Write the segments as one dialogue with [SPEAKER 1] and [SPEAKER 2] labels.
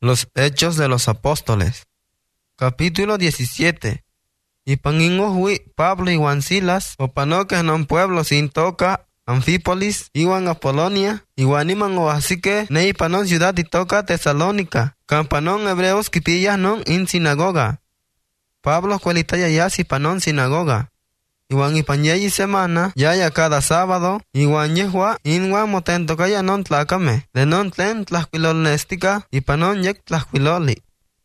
[SPEAKER 1] Los Hechos de los Apóstoles. Capítulo 17. Y pangingohui Pablo y Juan Silas, opanoques non pueblo sin toca, Anfípolis, iwan a Polonia, iwaniman o así que ne panon ciudad y toca Tesalónica, campanon hebreos kipillas non in sinagoga. Pablo cuelitaya ya si panon sinagoga. Iwan ipanyeyi semana, ya cada sábado, iwan yehua, inwan motentokaya non tlacame, de non tlen tlacuilolnestica, y panon yek tlacuiloli.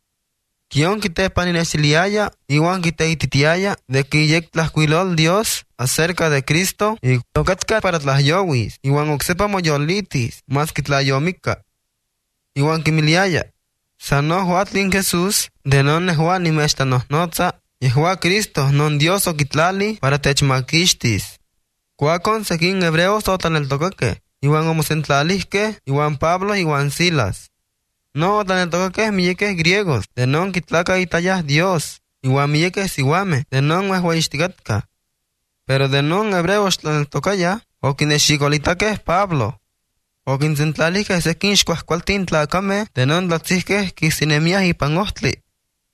[SPEAKER 1] Kion kite paninexiliaya, iwan kite ititiaya, de que yek tlacuilol Dios, acerca de Cristo, y tocatca para tlahyowis, iwan oxepa moyolitis, mas kitlayomika. Iwan kimiliaya, sano huatlin Jesús, de non nehua ni mestanosnotza, Yehua Cristo, non Dios o kitlali para techmakixtis. Cuacon sequin hebreos otan el tocaque, iwan homosentlalihque, iwan Pablo, iwan Silas. No otan el tocaque miyeques griegos, de non kitlaca itayas Dios, iwan miyeques iwame, de non huehuaixtigatka. Pero de non hebreos tan el tocaya, o kinexigolitaque Pablo. O kinsentlalihque sequin xcuascualtin tlacame, de non tlatzihque kisinemias y pangostli.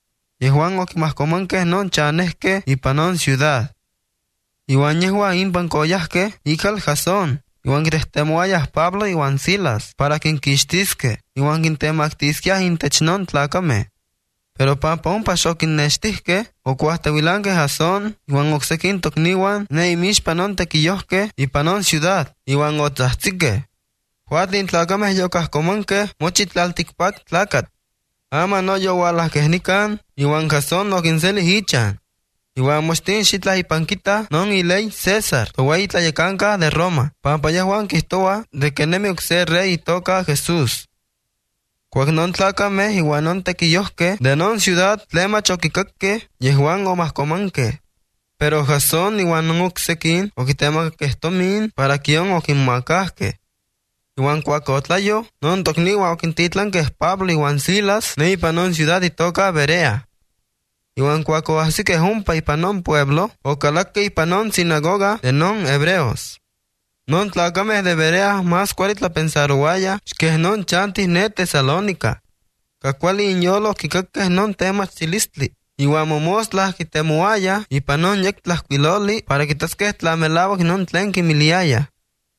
[SPEAKER 1] Yehuan oquimascomanque non chanesque y panon ciudad. Iwan yehua impan coyasque hijal Jasón. Iwan quitestemoayas Pablo iwan Silas para quinquixtisque. Iwan quintemactisquias intechnon tlacame. Pero pampon paxoquin nextisque o cuastehuilanque Jasón. Iwan oxequin tocniwan ne imish panon tequillosque y panon ciudad. Iwan otzahtzike. Huatlin tlacame yocascomanque mochitlalticpac tlacat. Ama no yo walahquehnican, iwan Jasón no quinseli hichan. Iwan mostin xitla ipanquita, non iley César, towai tlayecanca de Roma. Pampaya Juan quistoa de que nemi uxe rey y toca Jesús. Cuac non tlacame, iwan non tequillosque, de non ciudad tlema choquicaque, yehuan o mascomanque. Pero Jasón iwan non uxequin, o quitema questomin, para quion o quinmacasque. Iwan cuacotlayo, non tocniwa o quintitlan que es Pablo iwan Silas, ne ipanon ciudad y toca Berea. Iwan cuaco así que humpa ipanon pueblo, o calaque ipanon sinagoga de non hebreos. Non tlacame de Berea más cuaritla pensaruaya, que non chantis ne Tesalónica. Cacuali inyolo kikaque non temas chilistli. Iwan momosla quitemuaya, ipanon yek tlasquiloli, para quitasque tlamelavo que non tlen quimiliaya.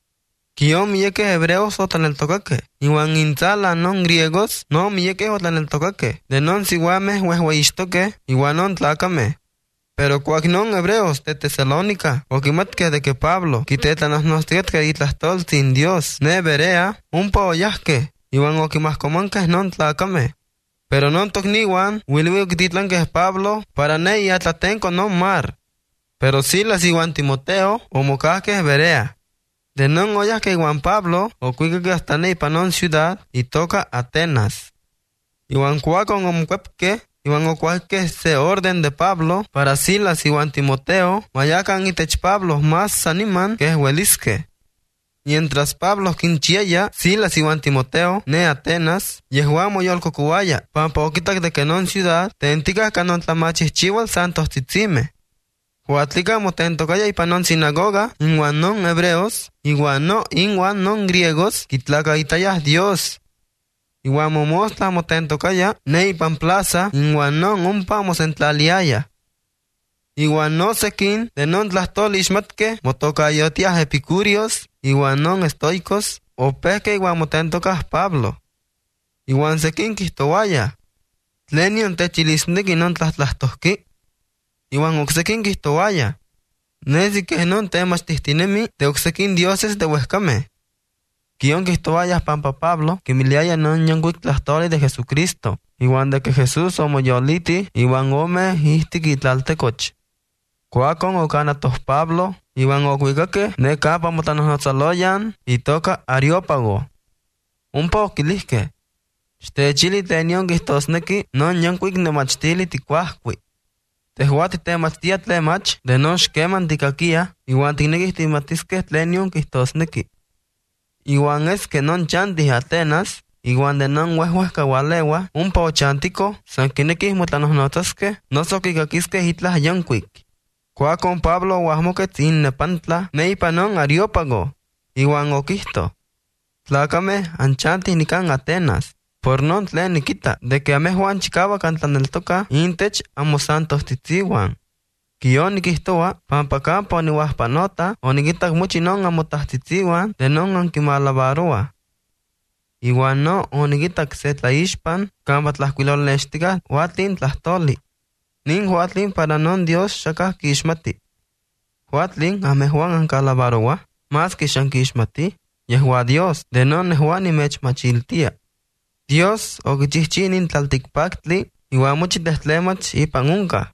[SPEAKER 1] Kion miyeke hebreos otan el tocaque, iwan intzala non griegos, no miyeke otan el tocaque, de non siwame huehuaixtoque, iwan non tlacame. Pero cuac non hebreos de Tesalónica, oquimatque de que Pablo, quitetanasnostiatque itlastol sin Dios, ne Berea, umpa oyasque, iwan oquimascomanque non tlacame. Pero non tocniwan, wilwi oquititlanque Pablo, para ne iatlatenco non mar. Pero Silas iwan Timoteo, omocasque Berea. De non oyas que Juan Pablo, o cuica que hasta ne panon ciudad, y toca Atenas. Iwan cuacon omcuepque, iwan ocualque se orden de Pablo, para Silas y Juan Timoteo, mayacan y tech Pablo más saniman que huelisque. Mientras Pablo quinchiella, Silas y Juan Timoteo, ne Atenas, yehuan moyol cocuaya, pampa oquita de que non ciudad, te entica canon tlamachis chihual santos titzime. Huatlica motentocaya y panon sinagoga, inguan non hebreos, iguan non griegos, kitlaca itayas Dios. Iguan momosla motentocaya, ne ipan plaza, inguan non umpa mosentlaliaya. Iguan no sequin, de non tlastolixmatque, motocayotias epicúreos, iguan non estoicos, o pesque iguan motentocas Pablo. Iguan sequin quistowaya. Tlenion techilisniki non tlastlastosqui. Iwan oxequin quistowaya. Nesi que non temas tistinemi de oxequin dioses de huescame. Kion quistowaya pampa Pablo, que miliaya non yanguic tlastoli de Jesucristo. Iwan de que Jesús omoyoliti, iwan ome histi quitlaltecoch. Cuacon ocanatos Pablo, iwan ocuicaque, ne capa motanonotzaloyan, y toca Areópago. Un poquilisque. Stechili tenion quistosneki, non yanguic nemachtili ticuasqui. Tehuati temastia tlemach, de non xqueman ticaquia, iwan tinequis timatisque tlenion quistosnequi. Iwan es que non chantis Atenas, iwan de non huehuescaualewa, un pauchantico, san quinequis motanonotasque, no soquicaquisque hitlas yanquic. Cuacon Pablo huasmoquet innepantla, neipa non Areópago, iwan oquisto. Tlacame anchantis nican Atenas. Por non tlen nikita, de que amejuan chikawa kantlaneltoka intech amo santos titziwan. Kion nikihtoa, pampakampa oniwahpanota, onikitak muchi non amo tahtitziwan, de non ankimalabaroa. Iwan no onikitak se tlaixpan, kampa tlahkuilolnextika, huatlin tlahtoli. Nin huatlin para non Dios xakah kixmati. Huatlin amejuan ankalabaroa, mas kixan kixmati, yehua Dios, de non nehuan nimechmachiltia. Dios okichihchinin tlaltikpaktli, iwan muchi tehtlemach ipan unka.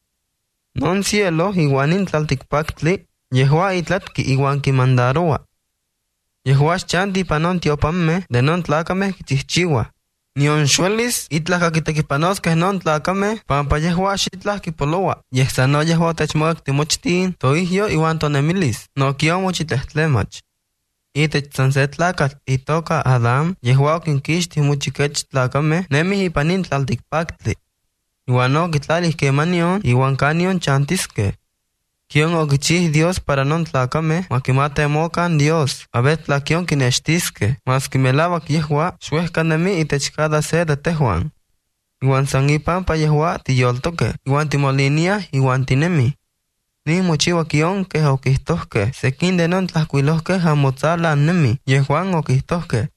[SPEAKER 1] Non cielo iwan in tlaltikpaktli, yehua itlatki iwan kimandaroa. Yehua xchanti ipan non tiopamme de non tlacameh kichihchiwa. Nion xuelis itlaj kitekipanoskeh non tlacameh, pampa yehua xitlaj kipoloa. Yeh sano yehua techmakak timochtin, toihyo iwan tonemilis, no kion muchi tehtlemach. Itech san se tlakatl itoka Adam, yehua okinkixtih muchi kech tlacameh, nemih ipan in tlaltikpaktli. Iwan no kitlalih kemanion, iwan kanion chantiskeh. Kion okichih Dios para non tlacameh, makimatemokan Dios, abet tlakion kinextiskeh, mas kimelawak yehua, xuehkanemi itech cada se de tehuan. Iwan san ipampa yehua tiyoltoke, iwan timoliniah, iwan tinemi. Nin mochiwa kion keh okihtohkeh, sekin de non tlahkuilohkeh amotzala nemi, yehuan okihtohkeh.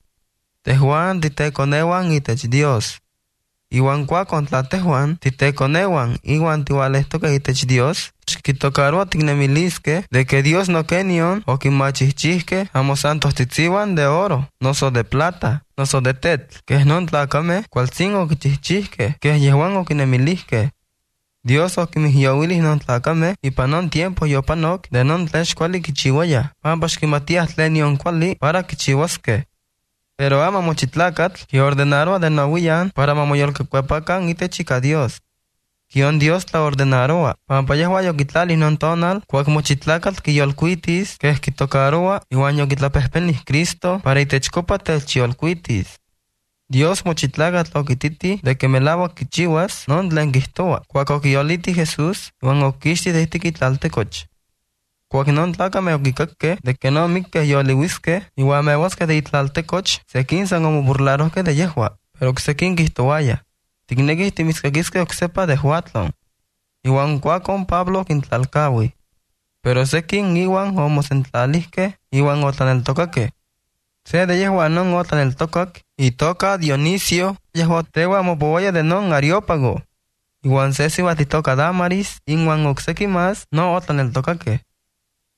[SPEAKER 1] Tehuan titekonewan itech Dios. Iwan kuakon tlatehuan titekonewan iwan tiwalehtokeh itech Dios, kitokaroa tiknemiliskeh de que Dios no kenion okinmachihchihkeh amo santos titziwan de oro, noso de plata, noso de tetl, keh non tlacameh kualtzin okichihchihkeh, keh yehuan okinemilihkeh. Dios okimihyowilis non tlacameh ipan non tiempo yopanok de non tlen xkuali kichiuayah, pampa xkimatiah tlen yon kuali para kichiuaskeh. Pero ama mochi tlakatl kiordenaroa de nowiyan para mamoyolkuepakan itech ika Dios. Kion Dios tlaordenaroa, pampa yehua yokitlalih non tonal, kuak mochi tlakatl kiyolkuitis, keh kitokaroa, iwan yokitlapehpenlih Cristo para itechkopa techyolkuitis. Dios mochi tlakatl okititi de que melawak kichiuas non tlen kihtoa, kuak okiyoliti Jesús, iwan okixti de ihtik itlaltekoch. Kuak non tlacameh okikakkeh de que no mikkeh yoliuiskeh, iwan mewaskeh de itlaltekoch, sekin san omoburlarohkeh de yehua, pero oksekin kihtoaya. Tiknekih timiskakiskeh oksepa de huatlon. Iwan kuakon Pablo kintlalkawi. Pero sekin iwan omosentlalihkeh, iwan otlaneltokakeh. Se de yehua non otlaneltokak, itoka Dionisio, yehua tewa mopowaya de non Areópago. Iwan se siwatl itoka Damaris, iwan okseki mas no otlaneltokakeh.